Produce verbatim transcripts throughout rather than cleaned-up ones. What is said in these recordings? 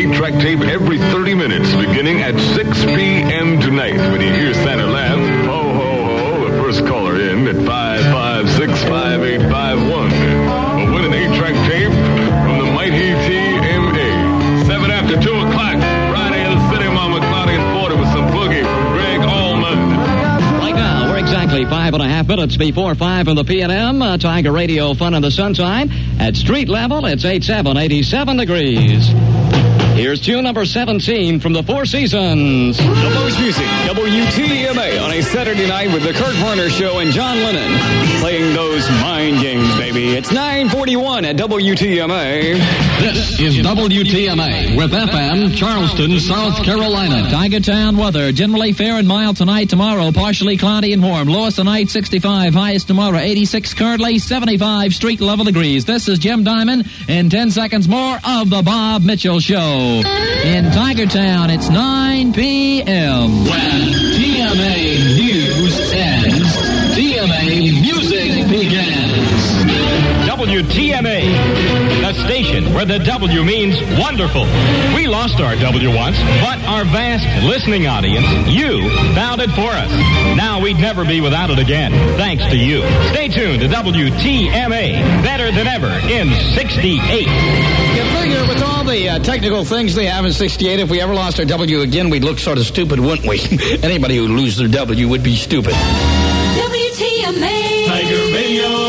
eight-track tape every thirty minutes, beginning at six p.m. tonight. When you hear Santa laugh, ho, ho, ho, the first caller in at five five six, five eight five one will win an eight-track tape from the mighty T M A. Seven after two o'clock, Friday in the City, Mama Claudia's Border with some boogie from Greg Allman. Right now, we're exactly five and a half minutes before five in the P and M. Uh, Tiger Radio Fun in the Sunshine. At street level, it's eighty-seven, eighty-seven degrees. Here's tune number seventeen from the Four Seasons. The most music, W T M A on a Saturday night with the Kurt Warner Show and John Lennon. Playing those mind games, baby. It's nine forty-one at W T M A. This is W T M A with F M Charleston, South Carolina. Tiger Town weather. Generally fair and mild tonight, tomorrow. Partially cloudy and warm. Lowest tonight, sixty-five. Highest tomorrow, eighty-six. Currently, seventy-five street level degrees. This is Jim Diamond. In ten seconds more of the Bob Mitchell Show. In Tiger Town, it's nine p.m. When T M A News ends, T M A Music begins. W T M A, the station where the W means wonderful. We lost our W once, but our vast listening audience, you, found it for us. Now we'd never be without it again, thanks to you. Stay tuned to W T M A, better than ever in sixty-eight. You figure with all the uh, technical things they have in sixty-eight, if we ever lost our W again, we'd look sort of stupid, wouldn't we? Anybody who loses their W would be stupid. W T M A Tiger Radio.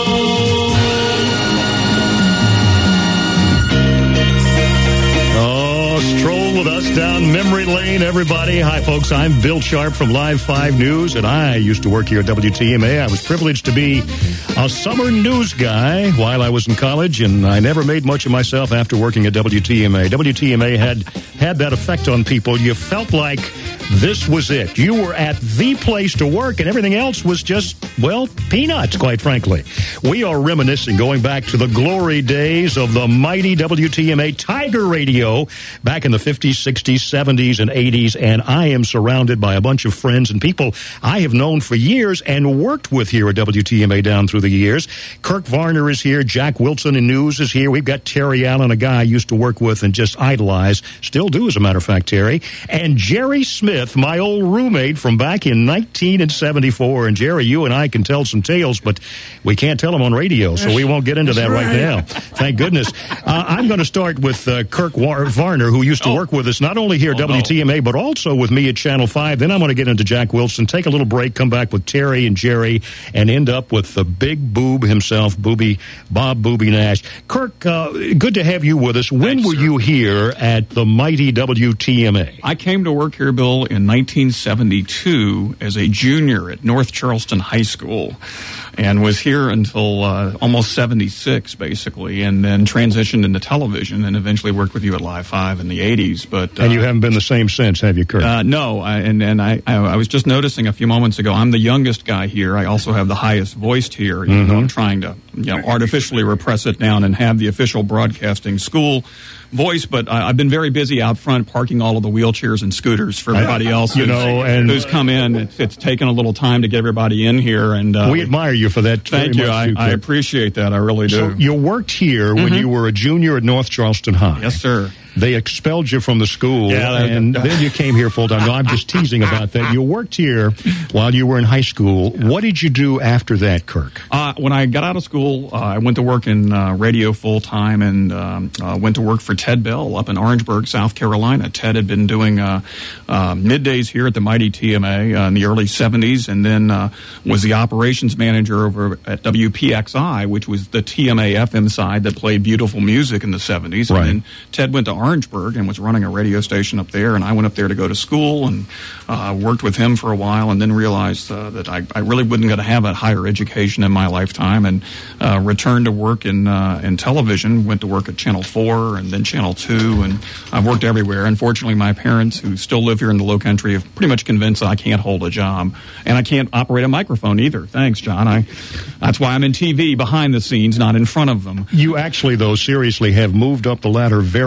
Oh, stroll with us down memory lane, everybody. Hi, folks. I'm Bill Sharp from Live five News, and I used to work here at W T M A. I was privileged to be a summer news guy while I was in college, and I never made much of myself after working at W T M A. W T M A had had that effect on people. You felt like this was it. You were at the place to work, and everything else was just, well, peanuts, quite frankly. We are reminiscing, going back to the glory days of the mighty W T M A Tiger Radio back in the fifties, sixties, seventies, and eighties, and I am surrounded by a bunch of friends and people I have known for years and worked with here at W T M A down through the years. Kirk Varner is here. Jack Wilson in news is here. We've got Terry Allen, a guy I used to work with and just idolize. Still do, as a matter of fact, Terry. And Jerry Smith, my old roommate from back in nineteen seventy-four. And Jerry, you and I can tell some tales, but we can't tell them on radio, so we won't get into that right now. Thank goodness. Uh, I'm going to start with uh, Kirk War- Varner, who used to work with us not only here at oh, W T M A, no. but also with me at Channel five. Then I'm going to get into Jack Wilson, take a little break, come back with Terry and Jerry, and end up with the big boob himself, Booby, Bob Booby Nash. Kirk, uh, good to have you with us. When Thanks, were sir. you here at the mighty W T M A? I came to work here, Bill, in nineteen seventy-two as a junior at North Charleston High School, and was here until uh, almost seventy-six, basically, and then transitioned into television and eventually worked with you at Live five in the eighties. But uh, And you haven't been the same since, have you, Kirk? Uh, no, I, and, and I, I, I was just noticing a few moments ago, I'm the youngest guy here. I also have the highest voiced here, even Mm-hmm. though I'm trying to you know, artificially repress it down and have the official broadcasting school voice, but I, I've been very busy out front parking all of the wheelchairs and scooters for everybody else you who's, know, and who's come in. It's, it's taken a little time to get everybody in here, and uh, we admire you for that. Thank you. I, I appreciate that. I really do. So you worked here Mm-hmm. when you were a junior at North Charleston High. Yes, sir. They expelled you from the school, Yeah, that- and then you came here full time. No, I'm just teasing about that. You worked here while you were in high school. Yeah. What did you do after that, Kirk? Uh, when I got out of school, uh, I went to work in uh, radio full time and um, uh, went to work for Ted Bell up in Orangeburg, South Carolina. Ted had been doing uh, uh, middays here at the mighty T M A uh, in the early seventies, and then uh, was the operations manager over at W P X I, which was the T M A F M side that played beautiful music in the seventies. Right. And then Ted went to Orangeburg and was running a radio station up there, and I went up there to go to school and uh, worked with him for a while, and then realized uh, that I, I really wasn't going to have a higher education in my lifetime, and uh, returned to work in uh, in television. Went to work at Channel four and then Channel two, and I've worked everywhere. Unfortunately, my parents, who still live here in the Low Country, have pretty much convinced that I can't hold a job, and I can't operate a microphone either. Thanks, John. I that's why I'm in T V behind the scenes, not in front of them. You actually, though, seriously have moved up the ladder very well.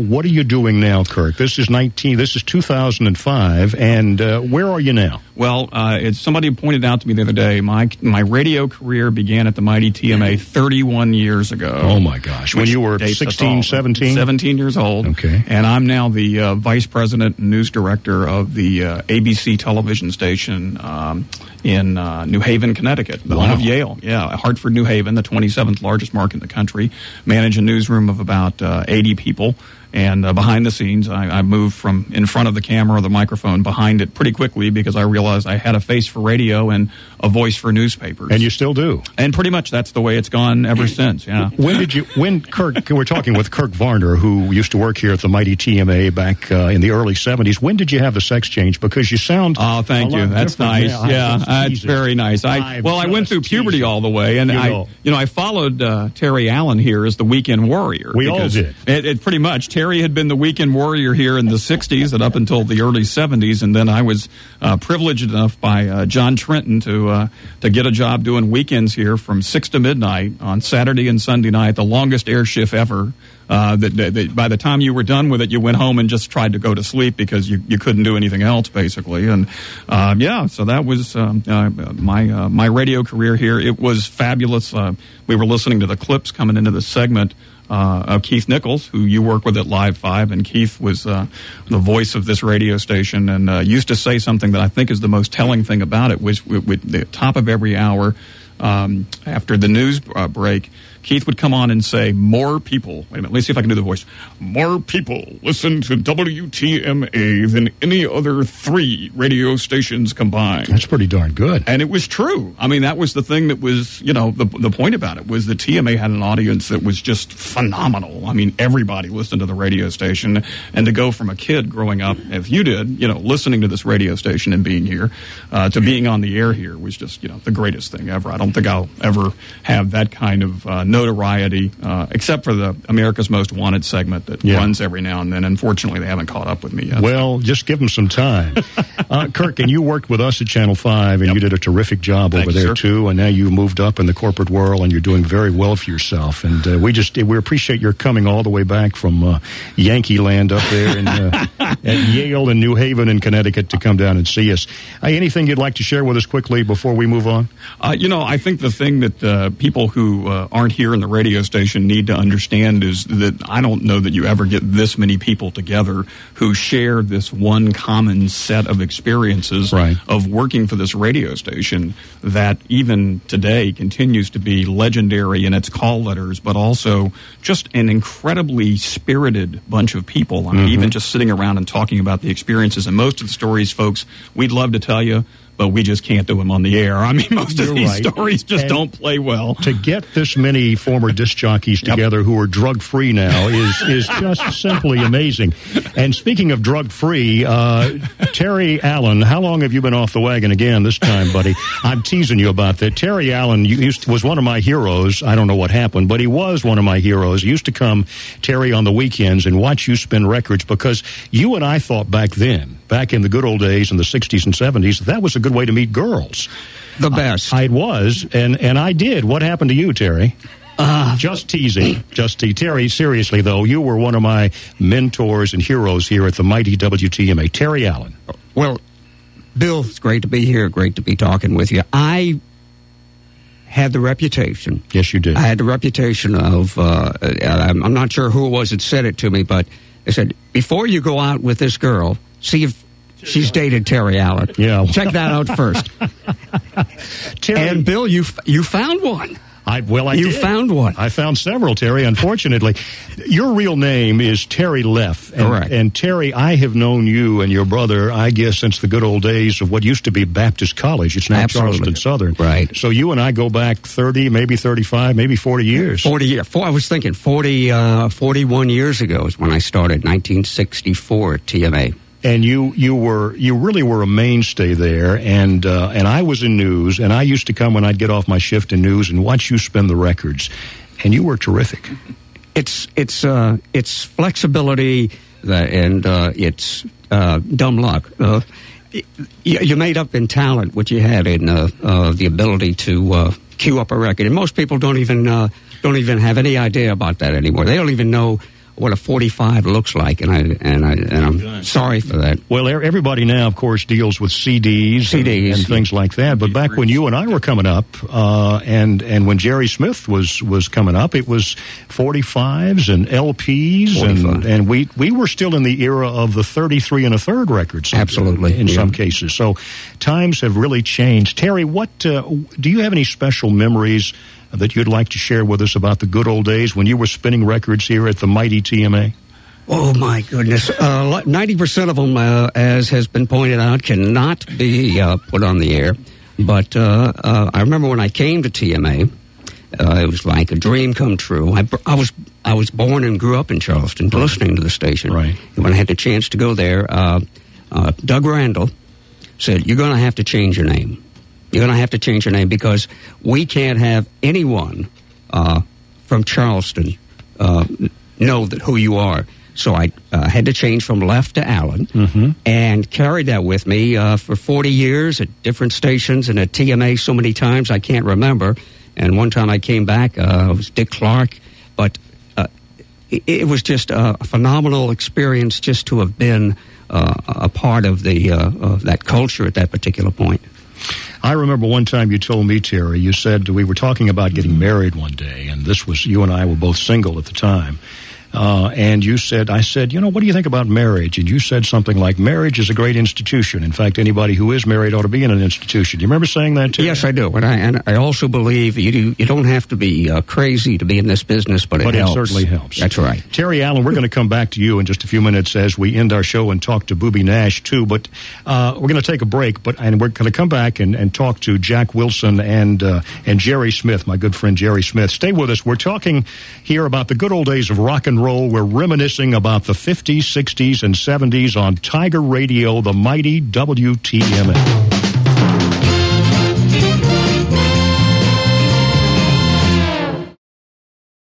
what are you doing now, Kirk? This is nineteen. This is two thousand five, and uh, where are you now? Well, uh, it's somebody pointed out to me the other day. My my radio career began at the mighty T M A thirty-one years ago. Oh my gosh! When you were sixteen, seventeen? seventeen years old. Okay. And I'm now the uh, vice president and news director of the uh, A B C television station um, in uh, New Haven, Connecticut, the wow. home of Yale. Yeah, Hartford, New Haven, the twenty-seventh largest market in the country. Manage a newsroom of about uh, eighty people. And uh, behind the scenes, I, I moved from in front of the camera or the microphone behind it pretty quickly because I realized I had a face for radio and a voice for newspapers. And you still do. And pretty much that's the way it's gone ever since, yeah. When did you, when Kirk, we're talking with Kirk Varner, who used to work here at the mighty T M A back uh, in the early seventies. When did you have the sex change? Because you sound Oh, thank you. That's nice. Yeah, yeah that's very nice. I Well, I went through puberty teasing. all the way, and you I, know. you know, I followed uh, Terry Allen here as the weekend warrior. We all did. It, it pretty much. Terry had been the weekend warrior here in the sixties and up until the early seventies, and then I was uh, privileged enough by uh, John Trenton to uh, to get a job doing weekends here from six to midnight on Saturday and Sunday night, the longest air shift ever. Uh, that, that, that by the time you were done with it, you went home and just tried to go to sleep because you, you couldn't do anything else, basically. And uh, yeah, so that was um, uh, my uh, my radio career here. It was fabulous. Uh, we were listening to the clips coming into the segment uh, of Keith Nichols, who you work with at Live Five, and Keith was uh, the voice of this radio station, and uh, used to say something that I think is the most telling thing about it, which with the top of every hour um, after the news uh, break. Keith would come on and say, more people, wait a minute, let me see if I can do the voice. More people listen to W T M A than any other three radio stations combined. That's pretty darn good. And it was true. I mean, that was the thing that was, you know, the the point about it was that T M A had an audience that was just phenomenal. I mean, everybody listened to the radio station. And to go from a kid growing up, if you did, you know, listening to this radio station and being here, uh, to being on the air here was just, you know, the greatest thing ever. I don't think I'll ever have that kind of uh, notoriety, uh, except for the America's Most Wanted segment that yeah. runs every now and then. Unfortunately, they haven't caught up with me yet. Well, just give them some time. uh, Kirk, and you worked with us at Channel five, and yep. you did a terrific job Thank over you, there, sir. too, and now you moved up in the corporate world, and you're doing very well for yourself. And uh, we just we appreciate your coming all the way back from uh, Yankee Land up there in, uh, at Yale and New Haven in Connecticut to come down and see us. Uh, anything you'd like to share with us quickly before we move on? Uh, you know, I think the thing that uh, people who uh, aren't here in the radio station need to understand is that I don't know that you ever get this many people together who share this one common set of experiences right. of working for this radio station that even today continues to be legendary in its call letters, but also just an incredibly spirited bunch of people. I mean, mm-hmm. even just sitting around and talking about the experiences. And most of the stories, folks, we'd love to tell you, but we just can't do them on the air. I mean, most of You're these right. stories just and don't play well. To get this many former disc jockeys together yep. who are drug-free now is is just simply amazing. And speaking of drug-free, uh, Terry Allen, how long have you been off the wagon again this time, buddy? I'm teasing you about that. Terry Allen used to, was one of my heroes. I don't know what happened, but he was one of my heroes. He used to come, Terry, on the weekends and watch you spin records because you and I thought back then, back in the good old days in the sixties and seventies, that was a good way to meet girls. The best. I, I was, and, and I did. What happened to you, Terry? Uh, just teasing. Just te- Terry, seriously, though, you were one of my mentors and heroes here at the mighty W T M A. Terry Allen. Well, Bill, it's great to be here. Great to be talking with you. I had the reputation. Yes, you did. I had the reputation of, uh, I'm, I'm not sure who it was that said it to me, but they said, before you go out with this girl, see if she's dated Terry Allen. Yeah. Check that out first. Terry, and Bill, you you found one. I well, I you did. found one. I found several, Terry. Unfortunately, your real name is Terry Leff. And, Correct. And Terry, I have known you and your brother, I guess, since the good old days of what used to be Baptist College. It's now Absolutely. Charleston Southern. Right. So you and I go back thirty, maybe thirty-five, maybe forty years. Forty years. Four, I was thinking forty, uh, forty-one years ago is when I started, nineteen sixty-four at T M A. And you, you were you really were a mainstay there, and uh, and I was in news, and I used to come when I'd get off my shift in news and watch you spin the records, and you were terrific. It's it's uh, it's flexibility that, and uh, it's uh, dumb luck. Uh, you, you made up in talent what you had in uh, uh, the ability to uh, cue up a record, and most people don't even uh, don't even have any idea about that anymore. They don't even know what a forty-five looks like, and I and I and I'm sorry for that. Well, everybody now, of course, deals with C Ds, C Ds and, and things like that. But back when you and I were coming up, uh, and and when Jerry Smith was was coming up, it was forty-fives and L Ps, and and we we were still in the era of the thirty-three and a third records. Absolutely, in yeah. some cases. So times have really changed. Terry, what uh, do you have any special memories that you'd like to share with us about the good old days when you were spinning records here at the mighty T M A? Oh, my goodness. Uh, ninety percent of them, uh, as has been pointed out, cannot be uh, put on the air. But uh, uh, I remember when I came to T M A, uh, it was like a dream come true. I, I was I was born and grew up in Charleston, right. listening to the station. Right. And when I had the chance to go there, uh, uh, Doug Randall said, "You're going to have to change your name. You're going to have to change your name because we can't have anyone uh, from Charleston uh, know that who you are." So I uh, had to change from Left to Allen, mm-hmm. and carried that with me uh, for forty years at different stations and at T M A so many times I can't remember. And one time I came back, uh, it was Dick Clark, but uh, it, it was just a phenomenal experience just to have been uh, a part of the uh, of that culture at that particular point. I remember one time you told me, Terry, you said we were talking about getting married one day, and this was, you and I were both single at the time. Uh, and you said, I said, you know, what do you think about marriage? And you said something like, marriage is a great institution. In fact, anybody who is married ought to be in an institution. Do you remember saying that, Terry? Yes, I do. And I, and I also believe you do, you don't have to be uh, crazy to be in this business, but it but helps. But it certainly helps. That's right. Terry Allen, we're going to come back to you in just a few minutes as we end our show and talk to Booby Nash, too. But uh, we're going to take a break, but and we're going to come back and, and talk to Jack Wilson and, uh, and Jerry Smith, my good friend Jerry Smith. Stay with us. We're talking here about the good old days of rock and roll. We're reminiscing about the fifties, sixties, and seventies on Tiger Radio, the mighty W T M A.